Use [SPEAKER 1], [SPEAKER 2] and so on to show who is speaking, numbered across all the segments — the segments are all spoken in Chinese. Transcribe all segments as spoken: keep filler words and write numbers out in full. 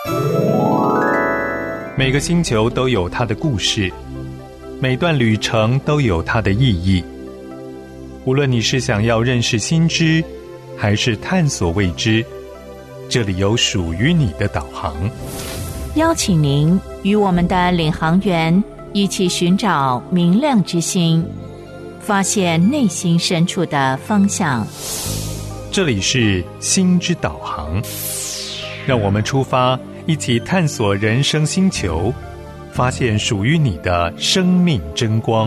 [SPEAKER 1] 每个星球都有它的故事，每段旅程都有它的意义。无论你是想要认识新知，还是探索未知，这里有属于你的导航。
[SPEAKER 2] 邀请您与我们的领航员一起寻找明亮之星，发现内心深处的方向。
[SPEAKER 1] 这里是星之导航，让我们出发，一起探索人生星球，发现属于你的生命真光。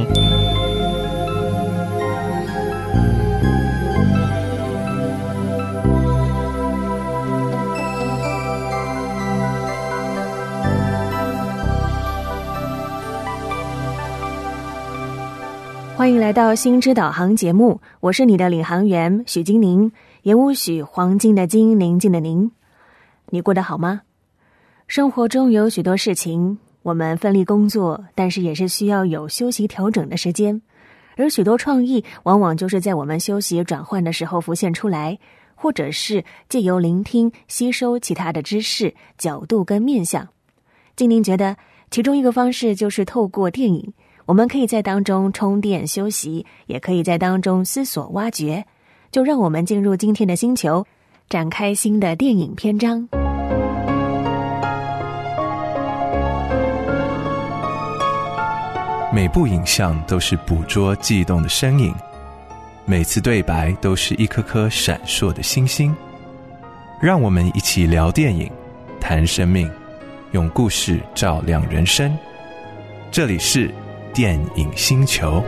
[SPEAKER 3] 欢迎来到星之导航节目，我是你的领航员许金宁，言无许，黄金的金，宁静的宁。你过得好吗？生活中有许多事情，我们奋力工作，但是也是需要有休息调整的时间，而许多创意往往就是在我们休息转换的时候浮现出来，或者是借由聆听吸收其他的知识角度跟面向。金宁觉得其中一个方式就是透过电影，我们可以在当中充电休息，也可以在当中思索挖掘。就让我们进入今天的星球，展开新的电影篇章。
[SPEAKER 4] 每部影像都是捕捉悸动的身影，每次对白都是一颗颗闪烁的星星。让我们一起聊电影，谈生命，用故事照亮人生。这里是电影星球。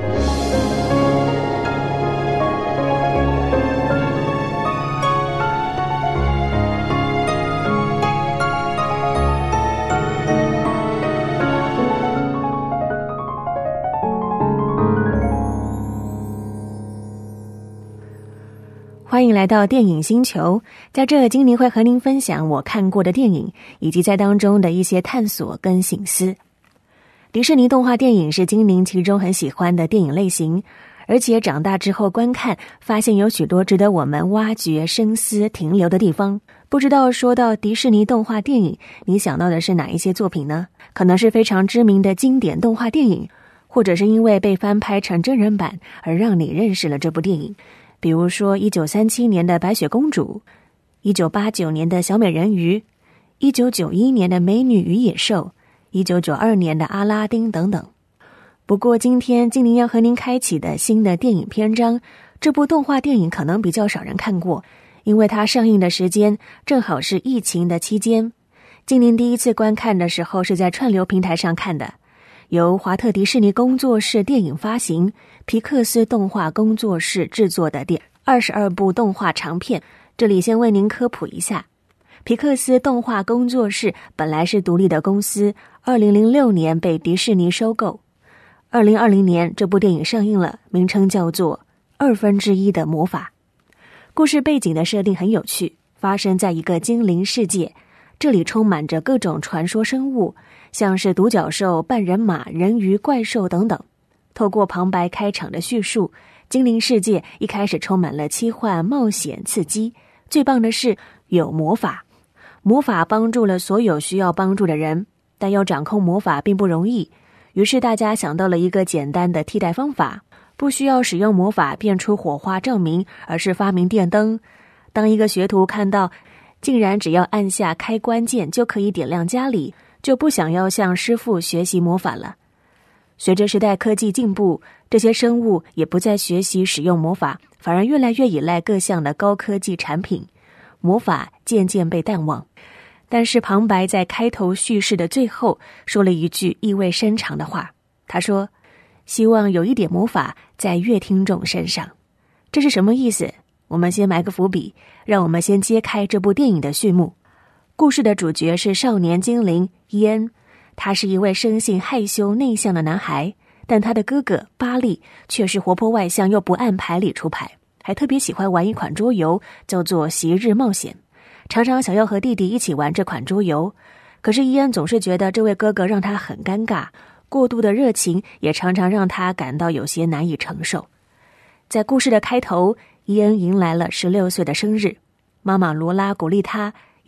[SPEAKER 3] 欢迎来到电影星球，在这金宁会和您分享我看过的电影，以及在当中的一些探索跟省思。迪士尼动画电影是金宁其中很喜欢的电影类型，而且长大之后观看，发现有许多值得我们挖掘、深思、停留的地方。不知道说到迪士尼动画电影，你想到的是哪一些作品呢？可能是非常知名的经典动画电影，或者是因为被翻拍成真人版而让你认识了这部电影。比如说一九三七年的白雪公主，一九八九年的小美人鱼，一九九一年的美女与野兽，一九九二年的阿拉丁等等。不过今天金宁要和您开启的新的电影篇章，这部动画电影可能比较少人看过，因为它上映的时间正好是疫情的期间。金宁第一次观看的时候是在串流平台上看的，由华特迪士尼工作室电影发行，皮克斯动画工作室制作的第二十二部动画长片。这里先为您科普一下，皮克斯动画工作室本来是独立的公司，二零零六年被迪士尼收购。二零二零年这部电影上映了，名称叫做二分之一的魔法。故事背景的设定很有趣，发生在一个精灵世界，这里充满着各种传说生物，像是独角兽、半人马、人鱼、怪兽等等。透过旁白开场的叙述，精灵世界一开始充满了奇幻、冒险、刺激。最棒的是有魔法，魔法帮助了所有需要帮助的人，但要掌控魔法并不容易。于是大家想到了一个简单的替代方法，不需要使用魔法变出火花照明，而是发明电灯。当一个学徒看到竟然只要按下开关键就可以点亮家里，就不想要向师傅学习魔法了。随着时代科技进步，这些生物也不再学习使用魔法，反而越来越依赖各项的高科技产品，魔法渐渐被淡忘。但是旁白在开头叙事的最后说了一句意味深长的话，他说：希望有一点魔法在乐听众身上。这是什么意思？我们先埋个伏笔，让我们先揭开这部电影的序幕。故事的主角是少年精灵伊恩，他是一位生性害羞内向的男孩，但他的哥哥巴利却是活泼外向又不按牌理出牌，还特别喜欢玩一款桌游，叫做昔日冒险，常常想要和弟弟一起玩这款桌游。可是伊恩总是觉得这位哥哥让他很尴尬，过度的热情也常常让他感到有些难以承受。在故事的开头，伊恩迎来了十六岁的生日，妈妈罗拉鼓励他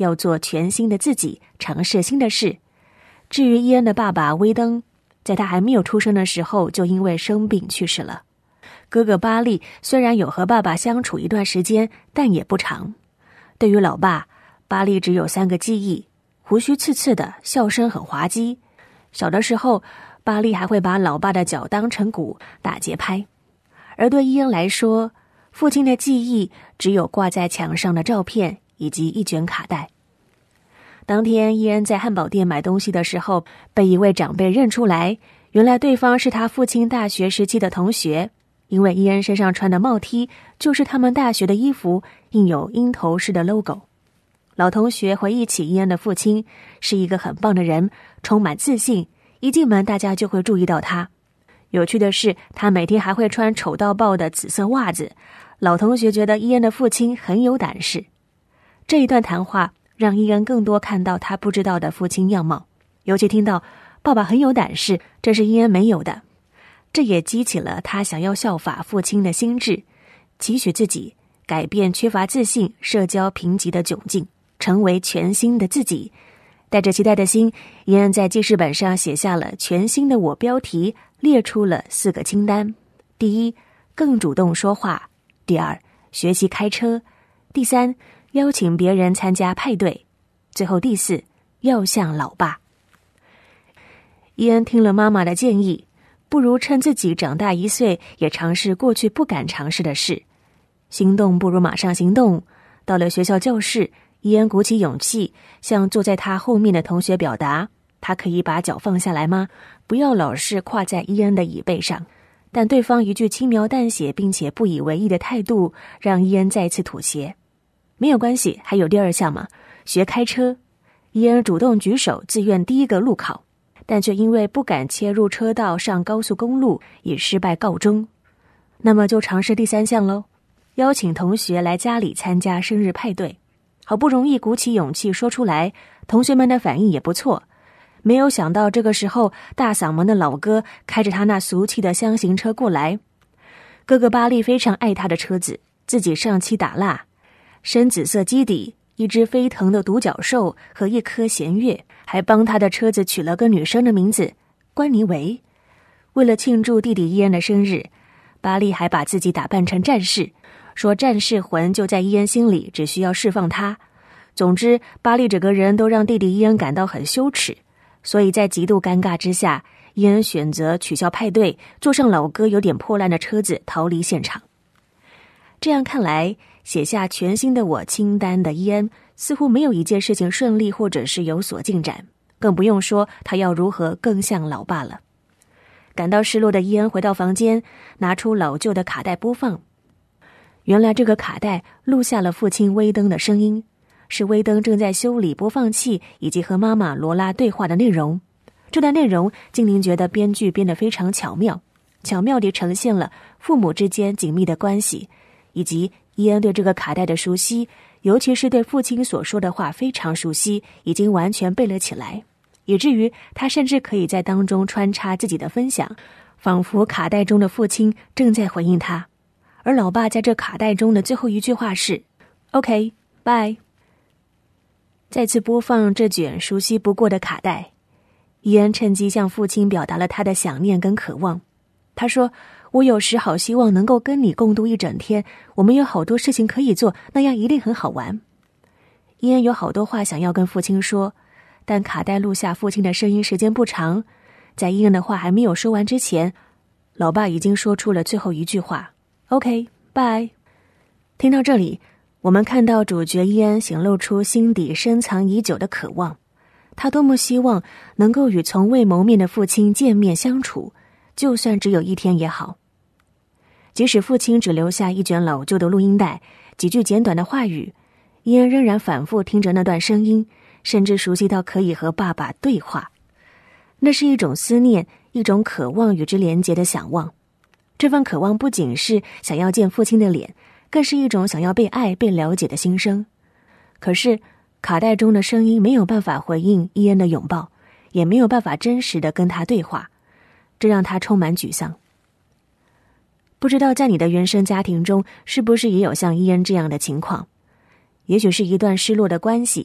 [SPEAKER 3] 要做全新的自己，尝试新的事。至于伊恩的爸爸威登，在他还没有出生的时候就因为生病去世了。哥哥巴利虽然有和爸爸相处一段时间，但也不长。对于老爸，巴利只有三个记忆：胡须刺刺的，笑声很滑稽。小的时候，巴利还会把老爸的脚当成鼓打节拍。而对伊恩来说，父亲的记忆只有挂在墙上的照片以及一卷卡带。当天，伊恩在汉堡店买东西的时候，被一位长辈认出来，原来对方是他父亲大学时期的同学，因为伊恩身上穿的帽 T 就是他们大学的衣服，印有鹰头式的 logo。 老同学回忆起伊恩的父亲是一个很棒的人，充满自信，一进门大家就会注意到他。有趣的是，他每天还会穿丑到爆的紫色袜子。老同学觉得伊恩的父亲很有胆识。这一段谈话让伊恩更多看到他不知道的父亲样貌，尤其听到爸爸很有胆识，这是伊恩没有的。这也激起了他想要效法父亲的心智，期许自己改变缺乏自信、社交贫瘠的窘境，成为全新的自己。带着期待的心，伊恩在记事本上写下了全新的我标题，列出了四个清单：第一，更主动说话；第二，学习开车；第三，邀请别人参加派对；最后第四，要像老爸。伊恩听了妈妈的建议，不如趁自己长大一岁，也尝试过去不敢尝试的事。心动不如马上行动。到了学校教室，伊恩鼓起勇气，向坐在他后面的同学表达，他可以把脚放下来吗？不要老是跨在伊恩的椅背上。但对方一句轻描淡写并且不以为意的态度，让伊恩再次妥协。没有关系，还有第二项嘛，学开车。伊恩主动举手，自愿第一个路考，但却因为不敢切入车道上高速公路，以失败告终。那么就尝试第三项喽，邀请同学来家里参加生日派对。好不容易鼓起勇气说出来，同学们的反应也不错。没有想到这个时候，大嗓门的老哥开着他那俗气的箱型车过来。哥哥巴利非常爱他的车子，自己上漆打蜡，深紫色基底，一只飞腾的独角兽和一颗弦乐，还帮他的车子取了个女生的名字关尼维。为了庆祝弟弟伊恩的生日，巴利还把自己打扮成战士，说战士魂就在伊恩心里，只需要释放他。总之，巴利整个人都让弟弟伊恩感到很羞耻，所以在极度尴尬之下，伊恩选择取消派对，坐上老哥有点破烂的车子逃离现场。这样看来，写下全新的我清单的伊恩似乎没有一件事情顺利或者是有所进展，更不用说他要如何更像老爸了。感到失落的伊恩回到房间，拿出老旧的卡带播放。原来这个卡带录下了父亲威登的声音，是威登正在修理播放器以及和妈妈罗拉对话的内容。这段内容精灵觉得编剧编得非常巧妙，巧妙地呈现了父母之间紧密的关系，以及伊恩对这个卡带的熟悉，尤其是对父亲所说的话非常熟悉，已经完全背了起来，以至于他甚至可以在当中穿插自己的分享，仿佛卡带中的父亲正在回应他。而老爸在这卡带中的最后一句话是 OK bye。 再次播放这卷熟悉不过的卡带，伊恩趁机向父亲表达了他的想念跟渴望。他说，我有时好希望能够跟你共度一整天，我们有好多事情可以做，那样一定很好玩。伊恩有好多话想要跟父亲说，但卡带录下父亲的声音时间不长，在伊恩的话还没有说完之前，老爸已经说出了最后一句话 OK bye。 听到这里，我们看到主角伊恩显露出心底深藏已久的渴望，他多么希望能够与从未谋面的父亲见面相处，就算只有一天也好。即使父亲只留下一卷老旧的录音带，几句简短的话语，伊恩仍然反复听着那段声音，甚至熟悉到可以和爸爸对话。那是一种思念，一种渴望与之连结的想望。这份渴望不仅是想要见父亲的脸，更是一种想要被爱、被了解的心声。可是卡带中的声音没有办法回应伊恩的拥抱，也没有办法真实的跟他对话，这让他充满沮丧。不知道在你的原生家庭中，是不是也有像伊恩这样的情况？也许是一段失落的关系，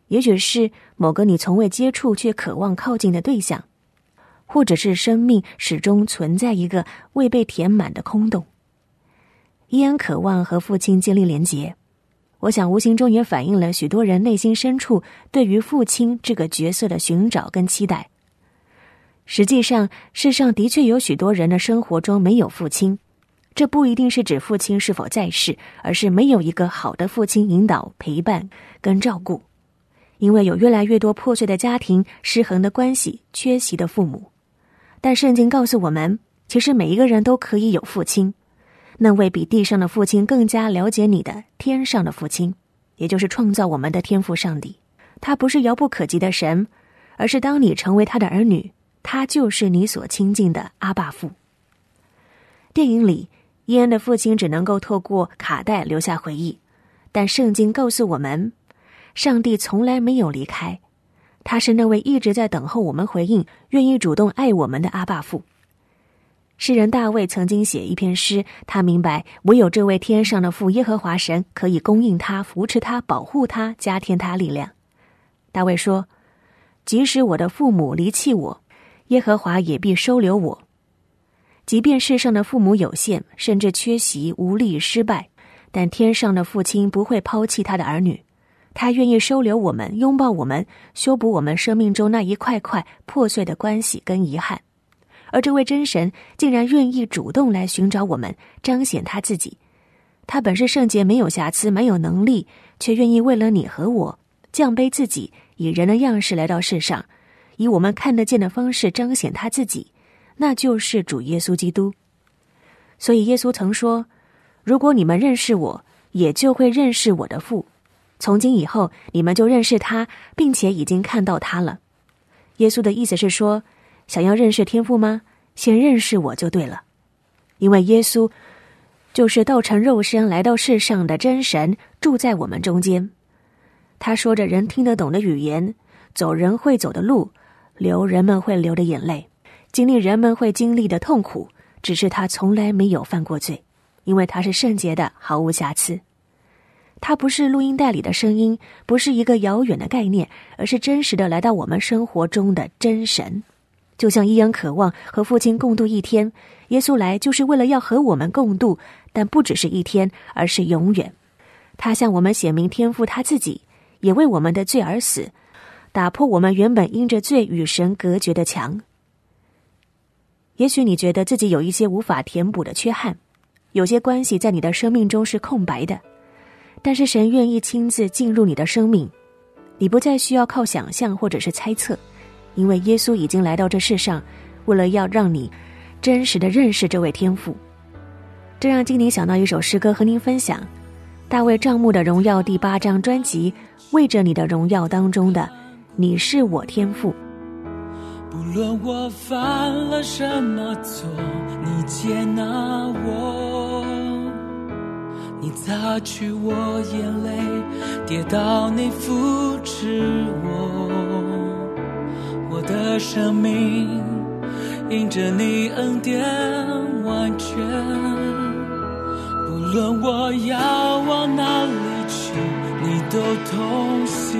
[SPEAKER 3] 也许是某个你从未接触却渴望靠近的对象，或者是生命始终存在一个未被填满的空洞。伊恩渴望和父亲建立连结，我想无形中也反映了许多人内心深处对于父亲这个角色的寻找跟期待。实际上，世上的确有许多人的生活中没有父亲，这不一定是指父亲是否在世，而是没有一个好的父亲引导、陪伴跟照顾。因为有越来越多破碎的家庭、失衡的关系、缺席的父母。但圣经告诉我们，其实每一个人都可以有父亲，那位比地上的父亲更加了解你的天上的父亲，也就是创造我们的天父上帝。他不是遥不可及的神，而是当你成为他的儿女，他就是你所亲近的阿爸父。电影里，伊恩的父亲只能够透过卡带留下回忆，但圣经告诉我们，上帝从来没有离开，他是那位一直在等候我们回应、愿意主动爱我们的阿爸父。诗人大卫曾经写一篇诗，他明白唯有这位天上的父耶和华神可以供应他、扶持他、保护他、加添他力量。大卫说，即使我的父母离弃我，耶和华也必收留我。即便世上的父母有限，甚至缺席、无力、失败，但天上的父亲不会抛弃他的儿女，他愿意收留我们，拥抱我们，修补我们生命中那一块块破碎的关系跟遗憾。而这位真神竟然愿意主动来寻找我们，彰显他自己。他本是圣洁，没有瑕疵，蛮有能力，却愿意为了你和我降卑自己，以人的样式来到世上，以我们看得见的方式彰显他自己，那就是主耶稣基督。所以耶稣曾说，如果你们认识我，也就会认识我的父。从今以后，你们就认识他，并且已经看到他了。耶稣的意思是说，想要认识天父吗？先认识我就对了。因为耶稣就是道成肉身来到世上的真神，住在我们中间。他说着人听得懂的语言，走人会走的路，流人们会流的眼泪，经历人们会经历的痛苦，只是他从来没有犯过罪，因为他是圣洁的，毫无瑕疵。他不是录音带里的声音，不是一个遥远的概念，而是真实的来到我们生活中的真神。就像伊恩渴望和父亲共度一天，耶稣来就是为了要和我们共度，但不只是一天，而是永远。他向我们显明天父他自己，也为我们的罪而死，打破我们原本因着罪与神隔绝的墙。也许你觉得自己有一些无法填补的缺憾，有些关系在你的生命中是空白的，但是神愿意亲自进入你的生命，你不再需要靠想象或者是猜测，因为耶稣已经来到这世上，为了要让你真实的认识这位天父。这让金宁想到一首诗歌和您分享，大卫帐幕的荣耀第八张专辑《为着你的荣耀》当中的你是我天父。
[SPEAKER 5] 不论我犯了什么错，你接纳我，你擦去我眼泪，跌倒你扶持我，我的生命因着你恩典完全。不论我要往哪里去，你都同行。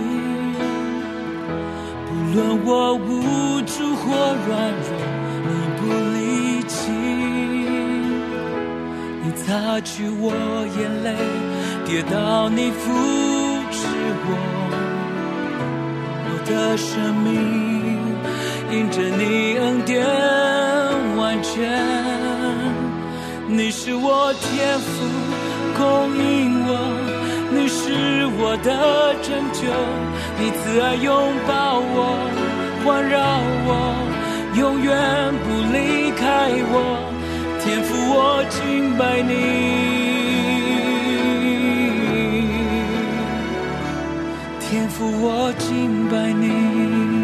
[SPEAKER 5] 不论我无助或软弱，你不离弃。你擦去我眼泪，跌倒你扶持我，我的生命因着你恩典完全。你是我天父供应我，你是我的拯救，你慈爱拥抱我，环绕我，永远不离开我。天父我敬拜你，天父我敬拜你。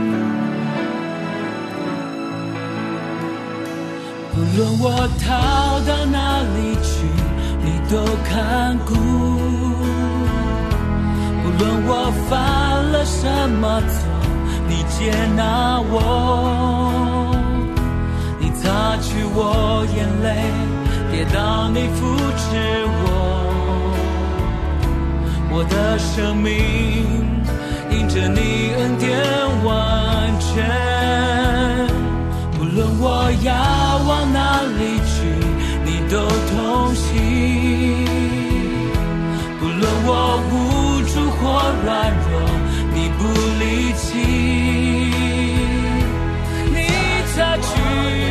[SPEAKER 5] 不论我逃到哪里去，你都看顾。不论我犯了什么错，你接纳我，你擦去我眼泪，跌倒你扶持我，我的生命因着你恩典完全。不论我要往哪里去，你都同行。不论我无助或软弱，你不离弃。你擦去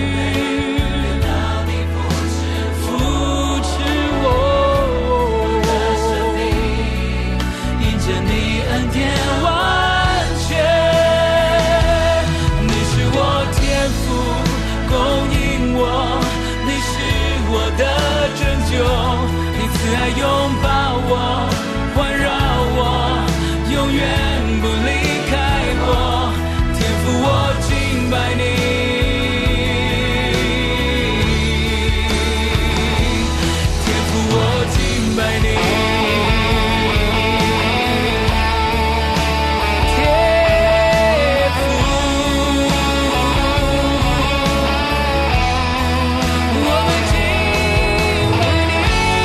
[SPEAKER 5] 拥抱我，环绕我，永远不离开我，天父我敬拜你，天父我敬拜你，天父我们敬拜你。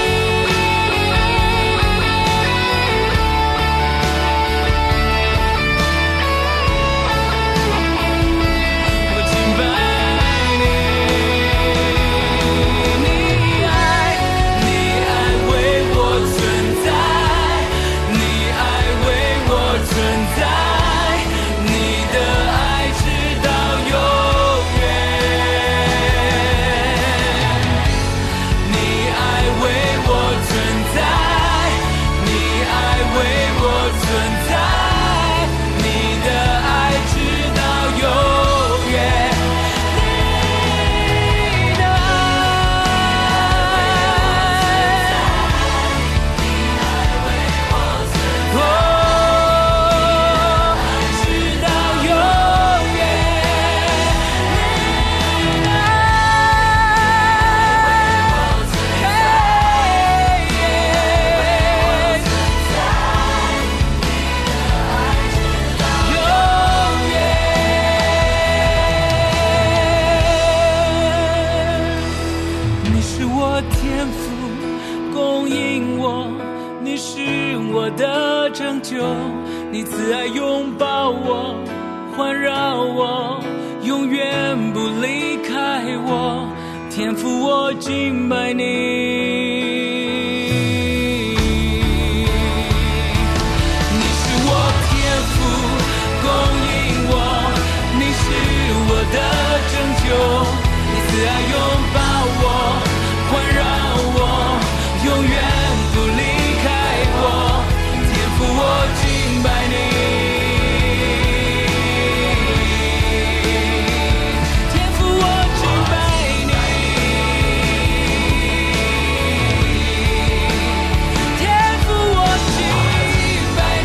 [SPEAKER 5] 你慈爱拥抱我，环绕我，永远不离开我，天父我敬拜你，你是我天父，供应我，你是我的拯救，你慈爱拥抱我，环绕我，永远不离开我，天父我敬拜你，天父我敬拜你，天父我敬拜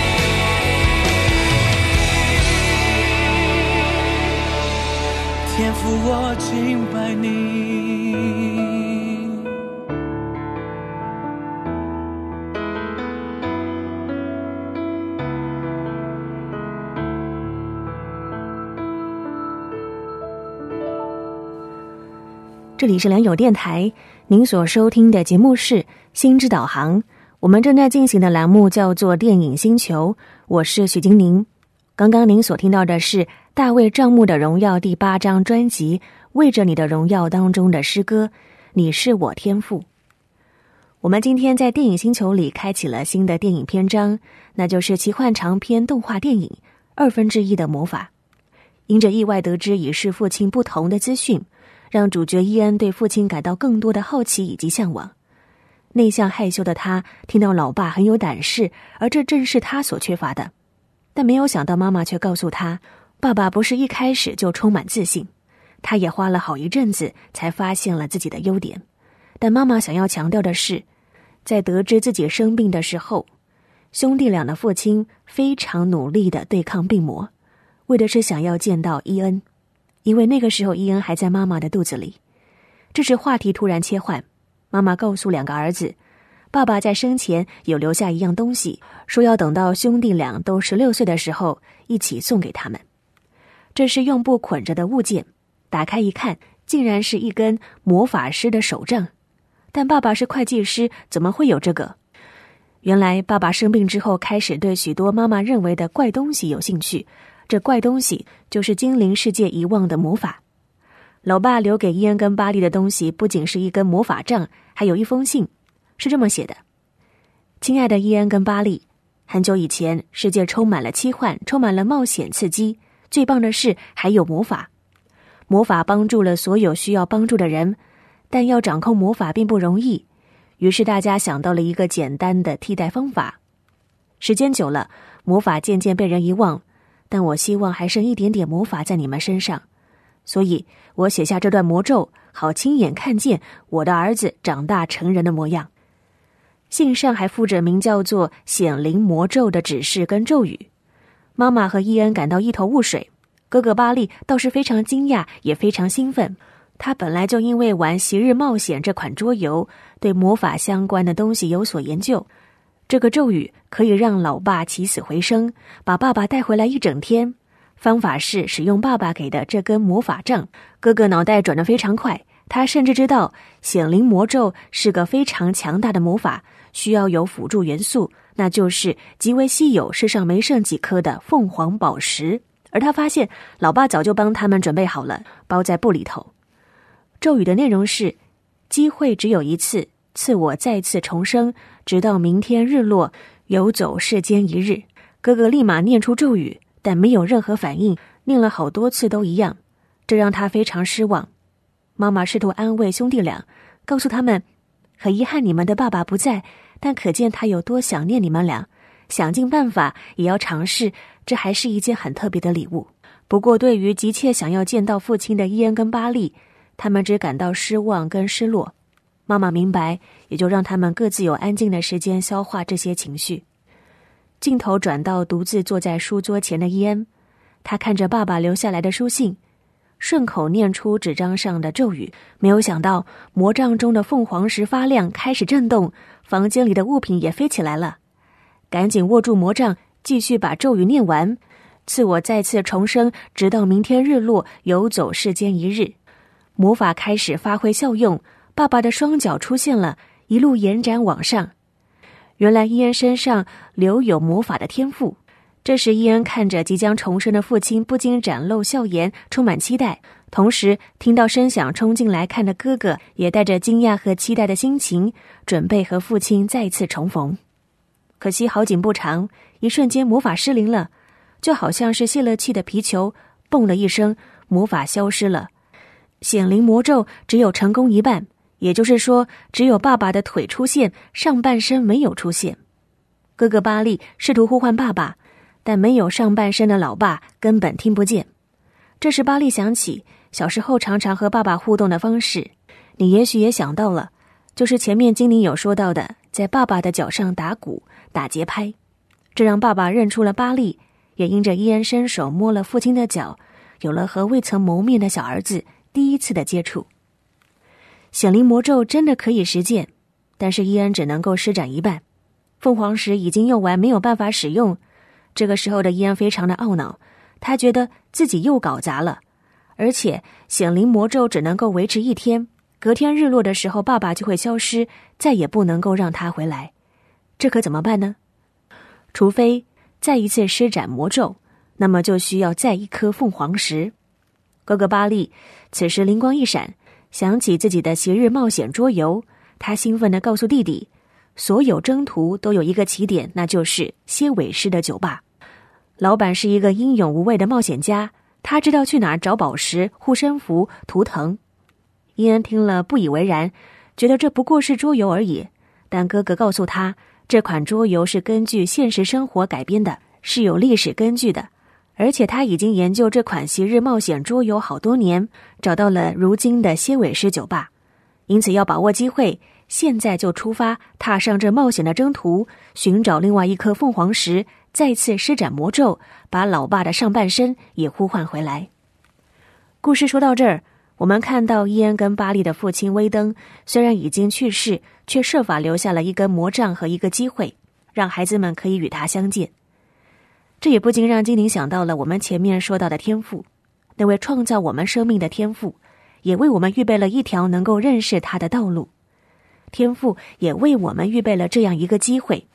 [SPEAKER 5] 你，天父我敬拜你。
[SPEAKER 3] 这里是良友电台，您所收听的节目是心之导航，我们正在进行的栏目叫做电影星球，我是许金宁。刚刚您所听到的是大卫帐幕的荣耀第八章专辑为着你的荣耀当中的诗歌，你是我天父。我们今天在电影星球里开启了新的电影篇章，那就是奇幻长篇动画电影二分之一的魔法。因着意外得知已是父亲不同的资讯，让主角伊恩对父亲感到更多的好奇以及向往。内向害羞的他听到老爸很有胆识，而这正是他所缺乏的。但没有想到妈妈却告诉他，爸爸不是一开始就充满自信，他也花了好一阵子才发现了自己的优点。但妈妈想要强调的是，在得知自己生病的时候，兄弟俩的父亲非常努力地对抗病魔，为的是想要见到伊恩，因为那个时候伊恩还在妈妈的肚子里。这时话题突然切换，妈妈告诉两个儿子，爸爸在生前有留下一样东西，说要等到兄弟俩都十六岁的时候一起送给他们。这是用布捆着的物件，打开一看，竟然是一根魔法师的手杖。但爸爸是会计师，怎么会有这个？ 原来爸爸生病之后，开始对许多妈妈认为的怪东西有兴趣，这怪东西就是精灵世界遗忘的魔法。老爸留给伊恩跟巴利的东西不仅是一根魔法杖，还有一封信，是这么写的：亲爱的伊恩跟巴利，很久以前世界充满了奇幻，充满了冒险刺激，最棒的是还有魔法。魔法帮助了所有需要帮助的人，但要掌控魔法并不容易，于是大家想到了一个简单的替代方法。时间久了，魔法渐渐被人遗忘，但我希望还剩一点点魔法在你们身上，所以我写下这段魔咒，好亲眼看见我的儿子长大成人的模样。信上还附着名叫做显灵魔咒的指示跟咒语。妈妈和伊恩感到一头雾水，哥哥巴利倒是非常惊讶，也非常兴奋。他本来就因为玩昔日冒险这款桌游，对魔法相关的东西有所研究。这个咒语可以让老爸起死回生，把爸爸带回来一整天。方法是使用爸爸给的这根魔法杖。哥哥脑袋转得非常快，他甚至知道显灵魔咒是个非常强大的魔法，需要有辅助元素，那就是极为稀有，世上没剩几颗的凤凰宝石。而他发现老爸早就帮他们准备好了，包在布里头。咒语的内容是：机会只有一次，赐我再次重生，直到明天日落，游走世间一日。哥哥立马念出咒语，但没有任何反应，念了好多次都一样，这让他非常失望。妈妈试图安慰兄弟俩，告诉他们，很遗憾你们的爸爸不在，但可见他有多想念你们俩，想尽办法也要尝试，这还是一件很特别的礼物。不过对于急切想要见到父亲的伊恩跟巴利，他们只感到失望跟失落。妈妈明白，也就让他们各自有安静的时间消化这些情绪。镜头转到独自坐在书桌前的伊恩，他看着爸爸留下来的书信，顺口念出纸张上的咒语。没有想到魔杖中的凤凰石发亮，开始震动，房间里的物品也飞起来了。赶紧握住魔杖，继续把咒语念完：赐我再次重生，直到明天日落，游走世间一日。魔法开始发挥效用，爸爸的双脚出现了，一路延展往上。原来伊恩身上留有魔法的天赋。这时伊恩看着即将重生的父亲，不禁展露笑颜，充满期待。同时听到声响冲进来看的哥哥，也带着惊讶和期待的心情，准备和父亲再次重逢。可惜好景不长，一瞬间魔法失灵了，就好像是泄了气的皮球，嘣了一声，魔法消失了。显灵魔咒只有成功一半，也就是说只有爸爸的腿出现，上半身没有出现。哥哥巴利试图呼唤爸爸，但没有上半身的老爸根本听不见。这时巴利想起小时候常常和爸爸互动的方式，你也许也想到了，就是前面精灵有说到的，在爸爸的脚上打鼓打节拍。这让爸爸认出了巴利，也因着伊恩伸手摸了父亲的脚，有了和未曾谋面的小儿子第一次的接触。显灵魔咒真的可以实践，但是伊恩只能够施展一半，凤凰石已经用完，没有办法使用。这个时候的伊恩非常的懊恼，他觉得自己又搞砸了，而且显灵魔咒只能够维持一天，隔天日落的时候爸爸就会消失，再也不能够让他回来。这可怎么办呢？除非再一次施展魔咒，那么就需要再一颗凤凰石。哥哥巴利此时灵光一闪，想起自己的昔日冒险桌游，他兴奋地告诉弟弟，所有征途都有一个起点，那就是蝎尾狮的酒吧。老板是一个英勇无畏的冒险家，他知道去哪儿找宝石、护身符、图腾。伊恩听了不以为然，觉得这不过是桌游而已，但哥哥告诉他，这款桌游是根据现实生活改编的，是有历史根据的，而且他已经研究这款昔日冒险桌游好多年，找到了如今的蝎尾狮酒吧。因此要把握机会，现在就出发，踏上这冒险的征途，寻找另外一颗凤凰石，再次施展魔咒，把老爸的上半身也呼唤回来。故事说到这儿，我们看到伊恩跟巴利的父亲威登虽然已经去世，却设法留下了一根魔杖和一个机会，让孩子们可以与他相见。这也不禁让精灵想到了我们前面说到的天父，那位创造我们生命的天父，也为我们预备了一条能够认识他的道路。天父也为我们预备了这样一个机会，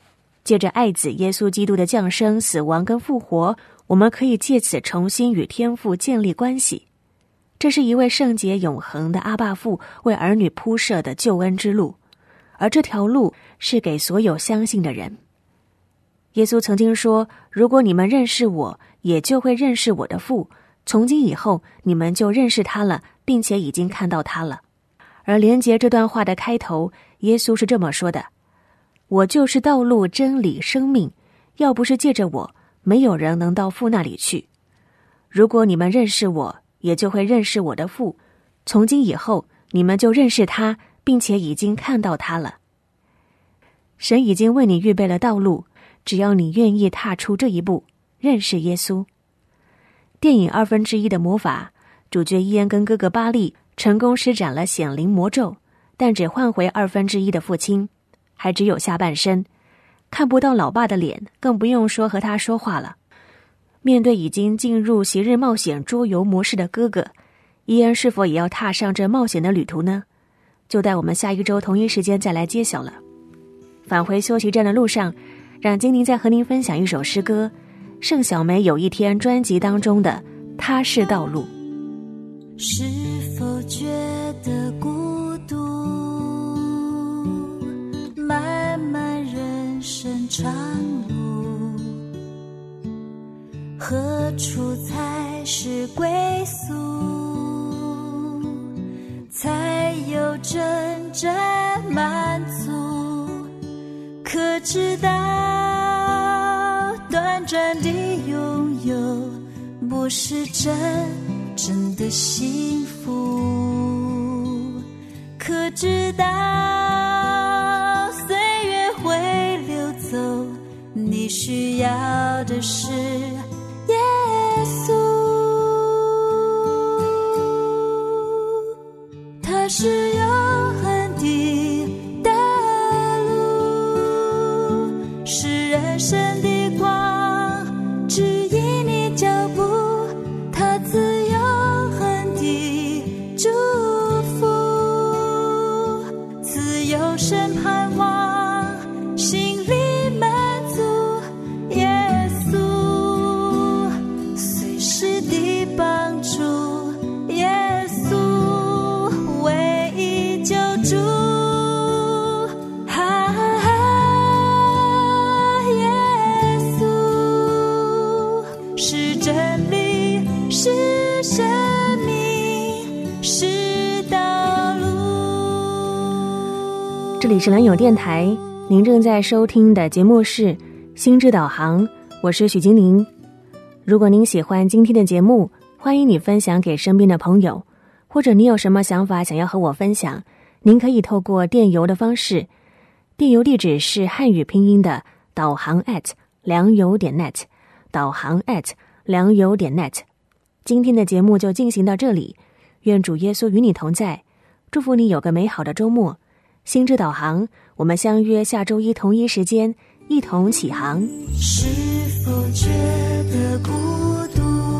[SPEAKER 3] 借着爱子耶稣基督的降生、死亡跟复活，我们可以借此重新与天父建立关系。这是一位圣洁永恒的阿爸父为儿女铺设的救恩之路，而这条路是给所有相信的人。耶稣曾经说，如果你们认识我，也就会认识我的父，从今以后你们就认识他了，并且已经看到他了。而连结这段话的开头，耶稣是这么说的，我就是道路、真理、生命，要不是借着我，没有人能到父那里去。如果你们认识我，也就会认识我的父，从今以后你们就认识他，并且已经看到他了。神已经为你预备了道路，只要你愿意踏出这一步，认识耶稣。电影二分之一的魔法，主角伊恩跟哥哥巴利成功施展了显灵魔咒，但只换回二分之一的父亲，还只有下半身，看不到老爸的脸，更不用说和他说话了。面对已经进入昔日冒险桌游模式的哥哥，伊恩是否也要踏上这冒险的旅途呢？就待我们下一周同一时间再来揭晓了。返回休息站的路上，让精灵再和您分享一首诗歌，盛小梅有一天专辑当中的《他是道路》。
[SPEAKER 6] 是否觉得孤独？漫漫人生长路，何处才是归宿？才有真正满足？可知道短暂的拥有不是真真的幸福？可知道岁月会流走，你需要的是耶稣。他是永恒的道路，是人生的光，指引你脚步，他自永恒的祝福，自由身盼望，心里满足，耶稣随时的帮助，耶稣唯一救主，啊，耶稣是真理，是生命，是道路。
[SPEAKER 3] 这里是蓝友电台，您正在收听的节目是心智导航，我是许金玲。如果您喜欢今天的节目，欢迎你分享给身边的朋友，或者你有什么想法想要和我分享，您可以透过电邮的方式，电邮地址是汉语拼音的导航 at 良友点 net， 导航 at 良友点 net。 今天的节目就进行到这里，愿主耶稣与你同在，祝福你有个美好的周末。心智导航，我们相约下周一同一时间一同起航。
[SPEAKER 6] 是否觉得孤独？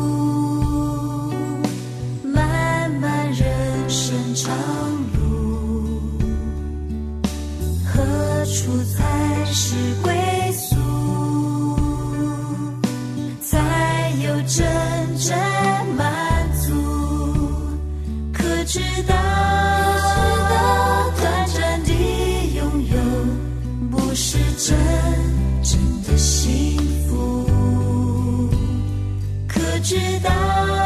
[SPEAKER 6] 漫漫人生长路，何处才是归宿？才有真正满足？可知道短暂的拥有不是真真的幸福？可知道